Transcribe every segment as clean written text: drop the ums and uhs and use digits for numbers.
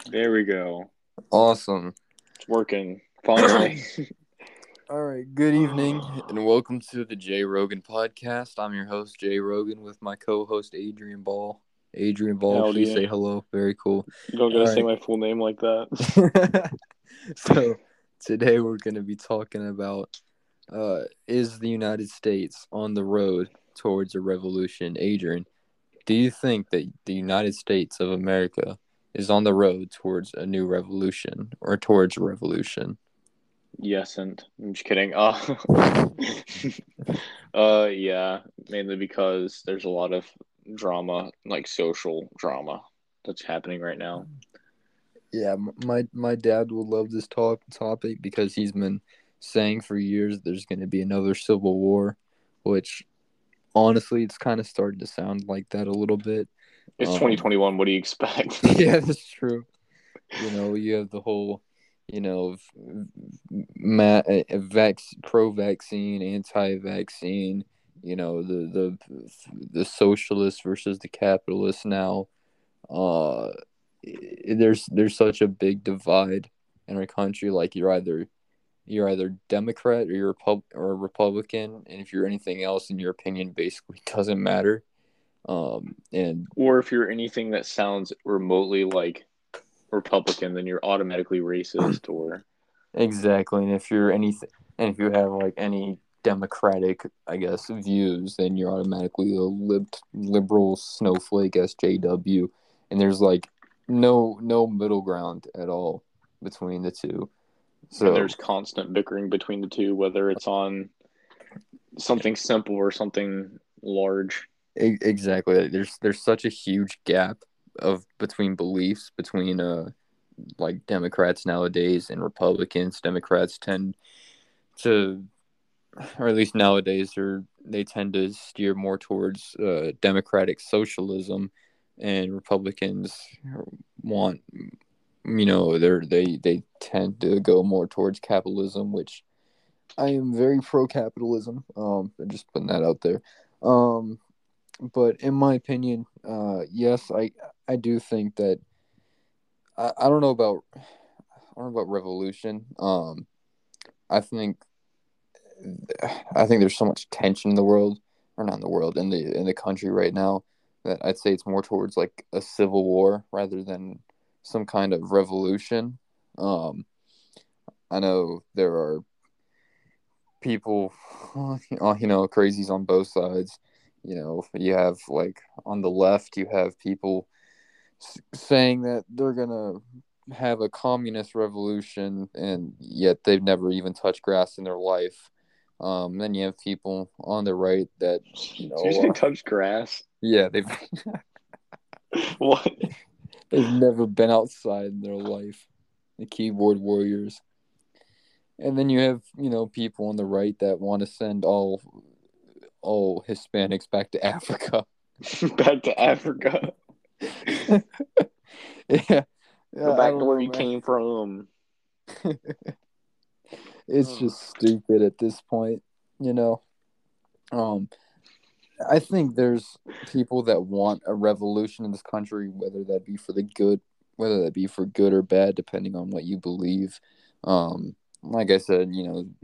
There we go. Awesome. It's working. Finally. All right. Good evening and welcome to the Jay Rogan podcast. I'm your host, Jay Rogan, with my co host, Adrian Ball. Adrian Ball, please Howdy. say hello. Very cool. You don't gotta All say right. my full name like that. So, today we're going to be talking about is the United States on the road towards a revolution? Adrian, do you think that the United States of America is on the road towards a new revolution or towards a revolution? Yes, and I'm just kidding. Yeah, mainly because there's a lot of drama, like social drama, that's happening right now. Yeah, my dad will love this topic because he's been saying for years there's going to be another civil war, which honestly it's kind of starting to sound like that a little bit. It's 2021. What do you expect? Yeah, that's true. You have the whole, you know, pro-vaccine, anti-vaccine. The socialists versus the capitalists now. Uh, there's such a big divide in our country. Like you're either Democrat or or Republican, and if you're anything else, in your opinion, basically doesn't matter. And Or if you're anything that sounds remotely like Republican, then you're automatically racist. Or exactly, and if you're anything, and if you have like any Democratic, I guess, views, then you're automatically a liberal snowflake, SJW, and there's like no middle ground at all between the two. and So there's constant bickering between the two, whether it's on something simple or something large. exactly, there's such a huge gap of between beliefs between like Democrats nowadays and Republicans. Democrats tend to, or at least nowadays, they tend to steer more towards democratic socialism, and Republicans want, they tend to go more towards capitalism, which I am very pro capitalism. Just putting that out there. Um, but in my opinion, yes, I do think that I don't know about revolution. I think I think there's so much tension in the world, or not in the world, in the country right now, that I'd say it's more towards like a civil war rather than some kind of revolution. Um, I know there are people, crazies on both sides. You have like on the left, you have people saying that they're gonna have a communist revolution, and yet they've never even touched grass in their life. Then you have people on the right that, Did you say touch grass? yeah, What? they've never been outside in their life. The keyboard warriors. And then you have, people on the right that want to send all Hispanics back to Africa. Back to Africa. Yeah, Go I back to don't where know, you man. came from. It's Oh. just stupid at this point, you know. Um, I think there's people that want a revolution in this country, whether that be for good or bad, depending on what you believe. Like I said,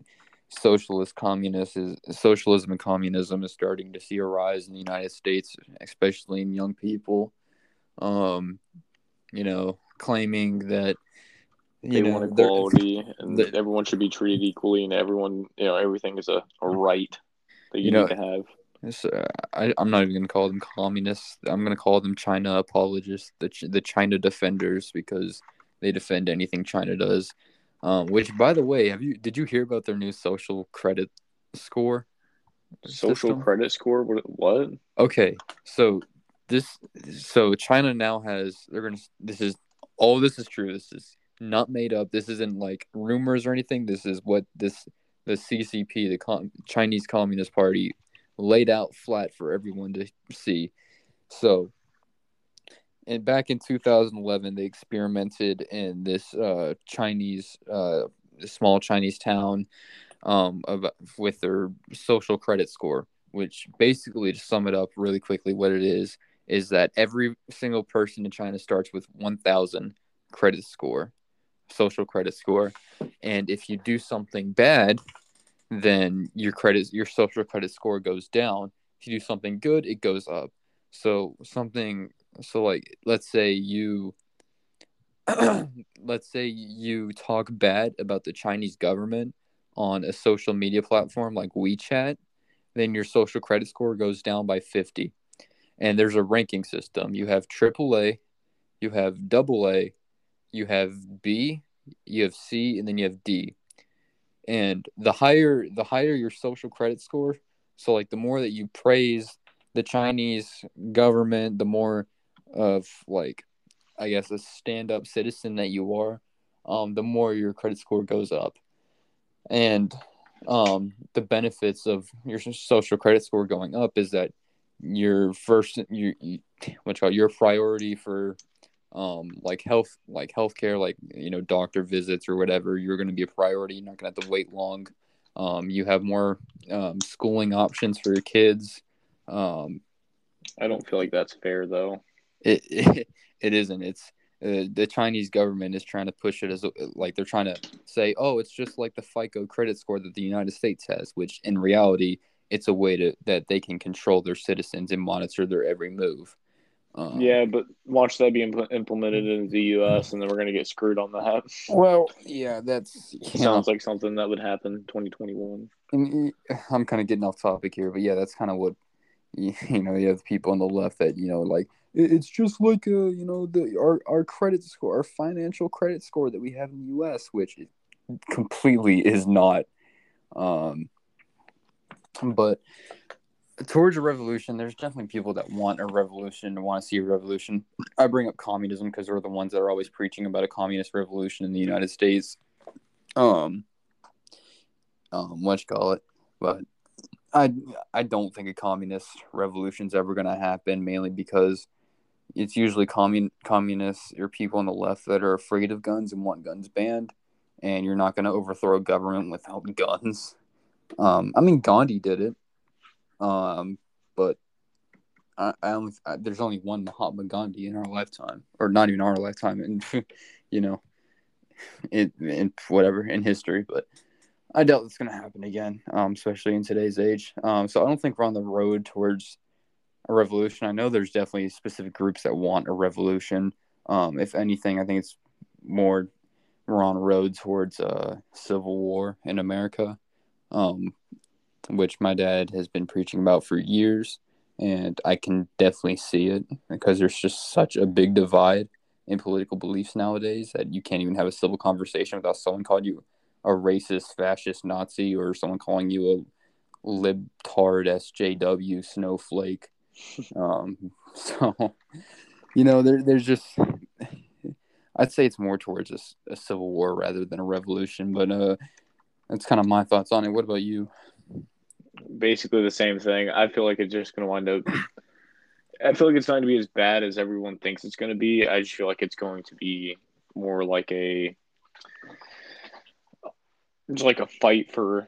socialism and communism is starting to see a rise in the United States, especially in young people. Um, Claiming that They want they're equality and the everyone should be treated equally and everyone, everything is a right that you you need know to have. I'm not even going to call them communists. I'm going to call them China apologists, the China defenders, because they defend anything China does. Which, by the way, did you hear about their new social credit score Social system? credit score? What? Okay, so this, so China now has, they're gonna. This is all. This is true. This is not made up. This isn't like rumors or anything. This is what the CCP, Chinese Communist Party, laid out flat for everyone to see. So, and back in 2011, they experimented in this small Chinese town, with their social credit score, which basically, to sum it up really quickly, what it is that every single person in China starts with 1,000. credit score, social credit score, and if you do something bad, then your social credit score goes down. If you do something good, it goes up. So like let's say you talk bad about the Chinese government on a social media platform like WeChat, then your social credit score goes down by 50. And there's a ranking system. You have AAA, you have AA, you have B, you have C, and then you have D. And the higher your social credit score, so like the more that you praise the Chinese government, the more of like I guess a stand-up citizen that you are, the more your credit score goes up. And the benefits of your social credit score going up is that your your priority for like healthcare, like doctor visits or whatever, you're going to be a priority. You're not going to have to wait long. You have more schooling options for your kids. I don't feel like that's fair though. It isn't. It's the Chinese government is trying to push it as like they're trying to say, oh, it's just like the FICO credit score that the United States has, which in reality, it's a way that they can control their citizens and monitor their every move. Yeah, but watch that be implemented in the U.S. and then we're gonna get screwed on that. Well, yeah, that's Sounds like something that would happen in 2021. And I'm kind of getting off topic here, but yeah, that's kind of what you have people on the left that like it's just like our credit score, our financial credit score that we have in the U.S., which it completely is not. But towards a revolution, there's definitely people that want a revolution, want to see a revolution. I bring up communism because they're the ones that are always preaching about a communist revolution in the United States. What you call it? But I don't think a communist revolution is ever going to happen, mainly because it's usually communists or people on the left that are afraid of guns and want guns banned, and you're not going to overthrow a government without guns. I mean, Gandhi did it, but there's only one Mahatma Gandhi in our lifetime, or not even our lifetime, and in whatever in history, but. I doubt it's going to happen again, especially in today's age. So I don't think we're on the road towards a revolution. I know there's definitely specific groups that want a revolution. If anything, I think it's more we're on a road towards a civil war in America, which my dad has been preaching about for years. And I can definitely see it because there's just such a big divide in political beliefs nowadays that you can't even have a civil conversation without someone calling you a racist, fascist Nazi, or someone calling you a libtard SJW snowflake. So, there's just, I'd say it's more towards a civil war rather than a revolution, but that's kind of my thoughts on it. What about you? Basically the same thing. I feel like it's just going to wind up. I feel like it's not going to be as bad as everyone thinks it's going to be. I just feel like it's going to be more like it's like a fight for.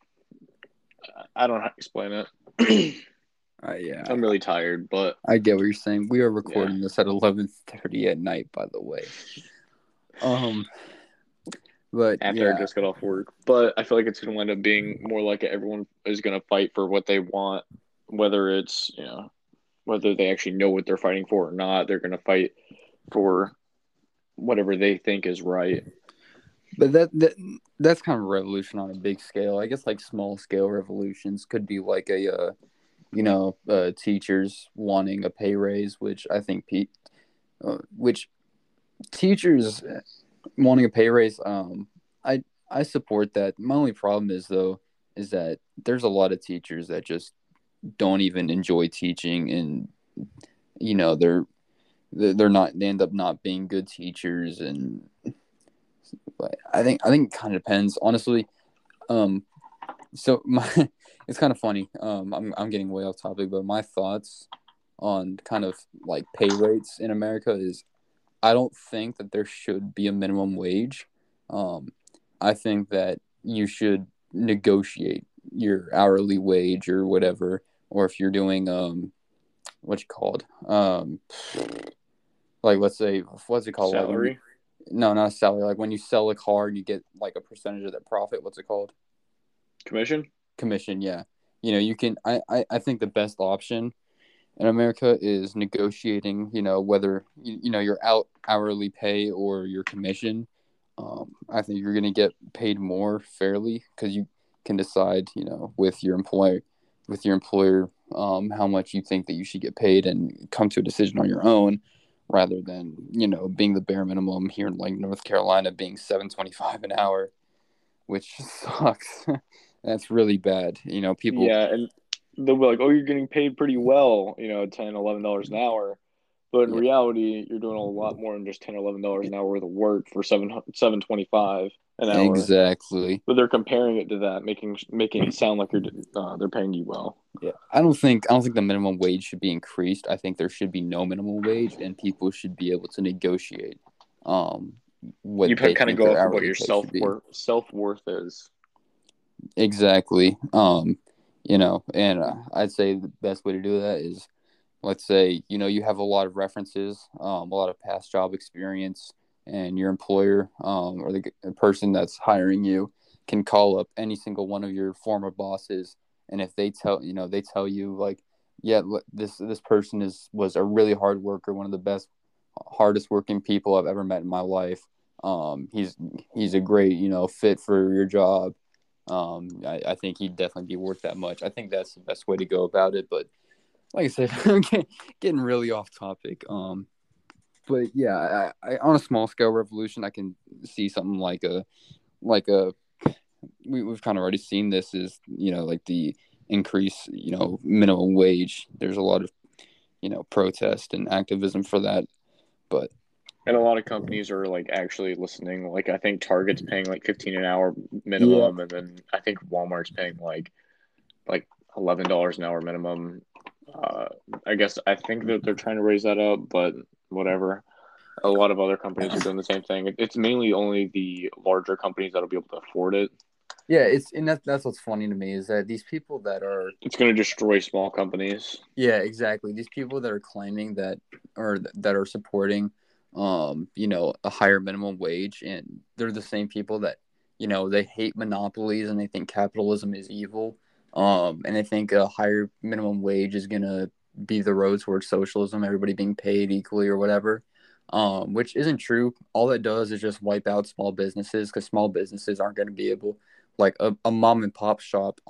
I don't know how to explain it. Yeah, I'm really tired, but I get what you're saying. We are recording this at 11:30 at night, by the way. But after I just got off work, but I feel like it's going to end up being more like everyone is going to fight for what they want, whether it's whether they actually know what they're fighting for or not. They're going to fight for whatever they think is right. But that's kind of a revolution on a big scale. I guess like small scale revolutions could be like teachers wanting a pay raise, which I think which teachers wanting a pay raise. I support that. My only problem is that there's a lot of teachers that just don't even enjoy teaching, and they're not. They end up not being good teachers, and I think it kind of depends, honestly. So it's kind of funny. I'm getting way off topic, but my thoughts on kind of like pay rates in America is I don't think that there should be a minimum wage. I think that you should negotiate your hourly wage or whatever, or if you're doing what's it called? Like let's say what's it called? Salary. No, not a salary. Like when you sell a car and you get like a percentage of that profit. What's it called? Commission? Commission. Yeah. You can. I think the best option in America is negotiating. Whether your hourly pay or your commission. I think you're gonna get paid more fairly because you can decide. With your employer, how much you think that you should get paid and come to a decision on your own rather than, being the bare minimum here in like North Carolina being $7.25 an hour, which sucks. That's really bad. People. Yeah, and they'll be like, "Oh, you're getting paid pretty well, $10, $11 an hour." But in Yeah, reality, you're doing a lot more than just $10, $11 an hour worth of work for 7.25 an hour. exactly. But they're comparing it to that, making it sound like they're paying you well. Yeah, I don't think the minimum wage should be increased. I think there should be no minimum wage, and people should be able to negotiate um, You what they kind of think go their off of what hourly your pay should be. self worth is. Exactly. And I'd say the best way to do that is, let's say, you have a lot of references, a lot of past job experience, and your employer, or the person that's hiring you can call up any single one of your former bosses, and if they tell you like, yeah, this person was a really hard worker, one of the best, hardest working people I've ever met in my life. He's a great fit for your job. I think he'd definitely be worth that much. I think that's the best way to go about it. But like I said, I'm getting really off topic. But yeah, I on a small scale revolution, I can see something like a we've kind of already seen this is like the increase minimum wage. There's a lot of protest and activism for that, but And a lot of companies are like actually listening. Like I think Target's paying like 15 an hour yeah, minimum, and then I think Walmart's paying like $11 an hour minimum. Uh, I think that they're trying to raise that up, but whatever. A lot of other companies are doing the same thing. It's mainly only the larger companies that'll be able to afford it. yeah, that's what's funny to me is that these people that are. It's going to destroy small companies. Yeah, exactly. These people that are claiming that or that are supporting a higher minimum wage, and they're the same people that they hate monopolies and they think capitalism is evil. And they think a higher minimum wage is going to be the road towards socialism, everybody being paid equally or whatever. Which isn't true. All that does is just wipe out small businesses because small businesses aren't going to be able, like a mom and pop shop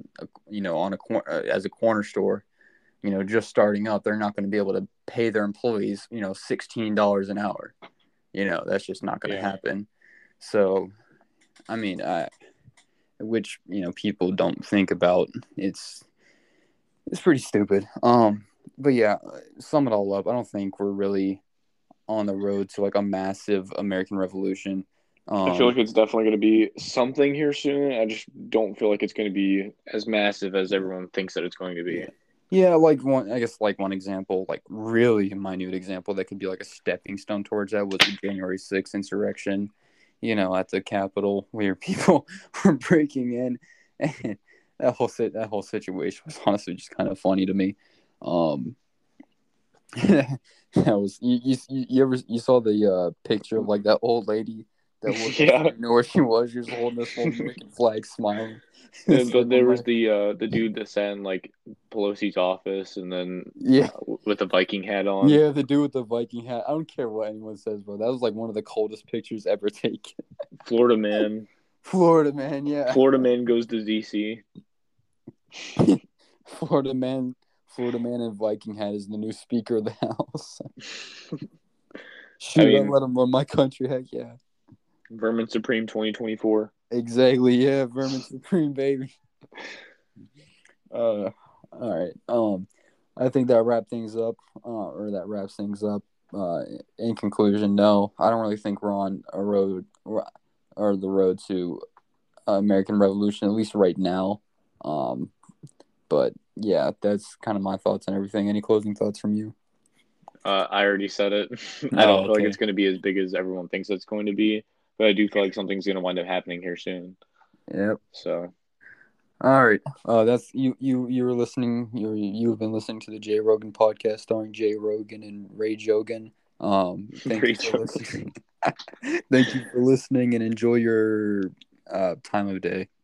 as a corner store, just starting up, they're not going to be able to pay their employees, $16 an hour. That's just not going to Yeah. happen. So, I mean, which people don't think about. It's pretty stupid. But yeah, sum it all up. I don't think we're really on the road to like a massive American Revolution. I feel like it's definitely going to be something here soon. I just don't feel like it's going to be as massive as everyone thinks that it's going to be. Yeah, like one example, like really minute example that could be like a stepping stone towards that was the January 6th insurrection, at the Capitol where people were breaking in, and that whole situation was honestly just kind of funny to me. That was you saw the picture of like that old lady that looked like she Yeah. didn't know where she was. She was holding this whole American flag, smiling. And It's but like one there of was my the dude that sat in like Pelosi's office, and then yeah. with the Viking hat on. Yeah, the dude with the Viking hat. I don't care what anyone says, bro. That was like one of the coldest pictures ever taken. Florida man. Florida man, yeah. Florida man goes to DC. Florida man in Viking hat is the new Speaker of the House. Shoot, I mean, let him run my country. Heck yeah. Vermin Supreme 2024. Exactly, yeah. Vermin Supreme, baby. All right. I think that wraps things up. In conclusion, no, I don't really think we're on a road or the road to American Revolution, at least right now. But yeah, that's kind of my thoughts on everything. Any closing thoughts from you? I already said it. I don't feel like Okay. it's going to be as big as everyone thinks it's going to be, but I do feel like something's going to wind up happening here soon. Yep. So, all right. That's you. You were listening. You've been listening to the Jay Rogan podcast, starring Jay Rogan and Ray Jogan. Thank you for listening. Thank you for listening and enjoy your time of day.